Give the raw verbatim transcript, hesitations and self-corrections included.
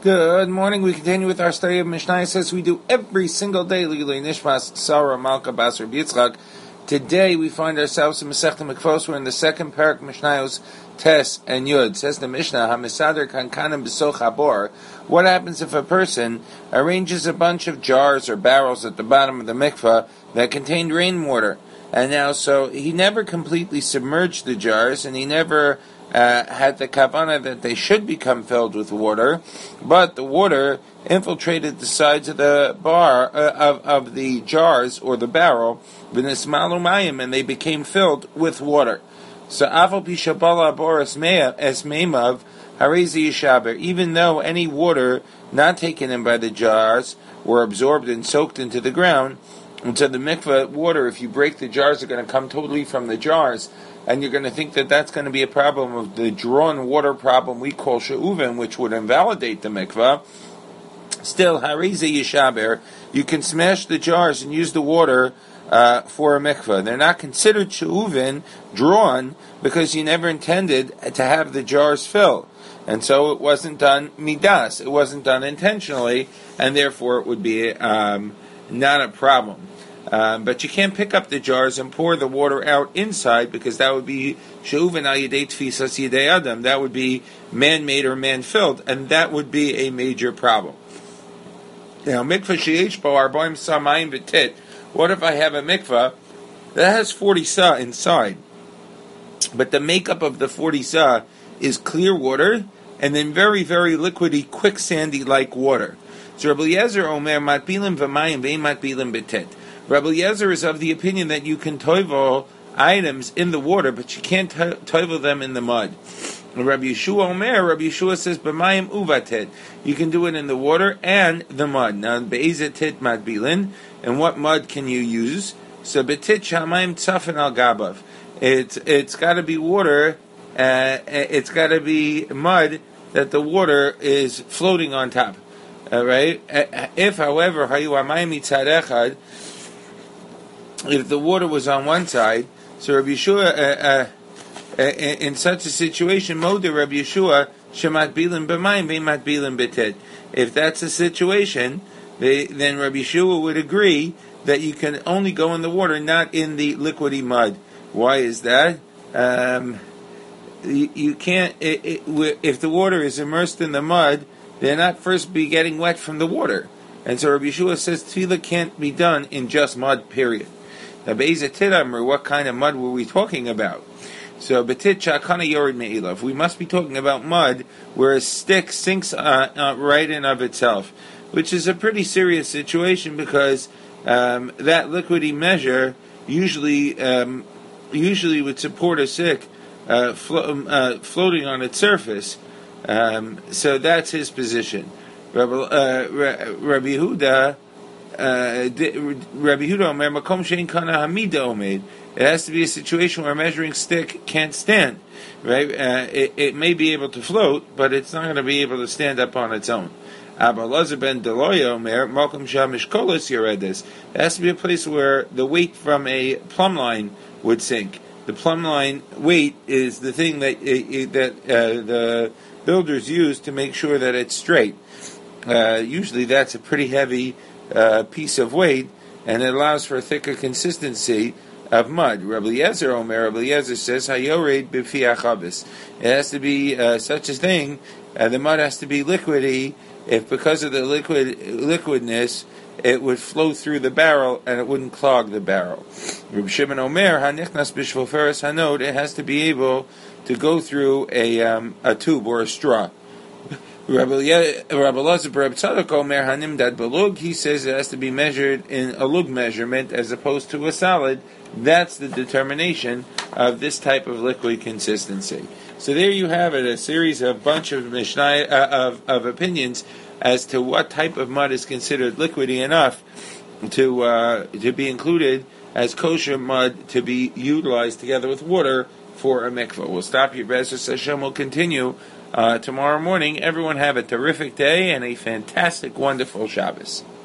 Good morning. We continue with our study of Mishnah. It says we do every single day. Lili Nishmas Sarah Malka Basar Yitzchak. Today we find ourselves in Masechta Mikvos. We're in the second parak Mishnayos Tes and Yud. Says the Mishnah, Hamisader Kankanim B'soch Habor. What happens if a person arranges a bunch of jars or barrels at the bottom of the mikvah that contained rainwater? And now, so he never completely submerged the jars, and he never Uh, had the kavanah that they should become filled with water, but the water infiltrated the sides of the bar uh, of, of the jars or the barrel, and they became filled with water. So afal pishabala boris esmeimav harizi yishaber. Even though any water not taken in by the jars were absorbed and soaked into the ground, and so the mikveh water, if you break the jars, are going to come totally from the jars. And you're going to think that that's going to be a problem of the drawn water problem we call she'uvin, which would invalidate the mikvah. Still, harize yishaber, you can smash the jars and use the water uh, for a mikvah. They're not considered she'uvin, drawn, because you never intended to have the jars filled. And so it wasn't done midas, it wasn't done intentionally, and therefore it would be um, not a problem. Um, but you can't pick up the jars and pour the water out inside, because that would be she'uvin al yedei tfisas yedei adam. That would be man-made or man-filled, and that would be a major problem. Now, mikvah sheyesh bo arbaim samayim b'tit. What if I have a mikvah that has forty sa inside, but the makeup of the forty sa is clear water and then very, very liquidy, quicksandy-like water? So Rabbi Eliezer omer matbilim v'mayim ve'im matbilim b'tit. Rabbi Eliezer is of the opinion that you can toivel items in the water, but you can't toivel them in the mud. Rabbi Yeshua Omer, Rabbi Yeshua says, b'mayim uvatet. You can do it in the water and the mud. Now, be'ezetit madbilin, and what mud can you use? So, betit shamayim tzafin al gabav. It's it's got to be water. Uh, it's got to be mud that the water is floating on top. All right. If, however, hayu amayim mitzad echad, if the water was on one side, so Rabbi Yeshua, uh, uh, in such a situation, Moder Rabbi Yeshua, shemat bilim b'mayim, v'mat bilim b'tit. If that's the situation, they, then Rabbi Yeshua would agree that you can only go in the water, not in the liquidy mud. Why is that? Um, you, you can't, it, it, if the water is immersed in the mud, they're not first be getting wet from the water. And so Rabbi Yeshua says tefillah can't be done in just mud, period. Now, what kind of mud were we talking about? So, betit shakana yored me'ilav. We must be talking about mud where a stick sinks uh, uh, right in of itself, which is a pretty serious situation, because um, that liquidy measure usually um, usually would support a stick uh, flo- uh, floating on its surface. Um, so that's his position. Rabbi, uh, Rabbi Yehuda. Uh, Rabbi Yehuda Omer makom shein kana hamida omed. It has to be a situation where a measuring stick can't stand, right? Uh, it, it may be able to float, but it's not going to be able to stand up on its own. Abba Lazar ben Deloya Omer makom shamishkolos yoredes. It has to be a place where the weight from a plumb line would sink. The plumb line weight is the thing that uh, that uh, the builders use to make sure that it's straight. Uh, usually, that's a pretty heavy Uh, piece of weight, and it allows for a thicker consistency of mud. Rabbi Eliezer Omer, Rabbi Eliezer says, "Hayored b'fi achabis." It has to be uh, such a thing. Uh, the mud has to be liquidy. If because of the liquid liquidness, it would flow through the barrel and it wouldn't clog the barrel. Rabbi Shimon Omer, "Hanichnas b'shvoferes hanod." It has to be able to go through a um, a tube or a straw. Rabbi Elazar Rabbi Tzadok Omer Hanimdad Balug, he says it has to be measured in a lug measurement as opposed to a solid. That's the determination of this type of liquid consistency. So there you have it, a series of bunch of Mishnah uh, of of opinions as to what type of mud is considered liquidy enough to uh, to be included as kosher mud to be utilized together with water for a mikvah. We'll stop here. B'ezras Hashem will continue Uh, tomorrow morning. Everyone have a terrific day and a fantastic, wonderful Shabbos.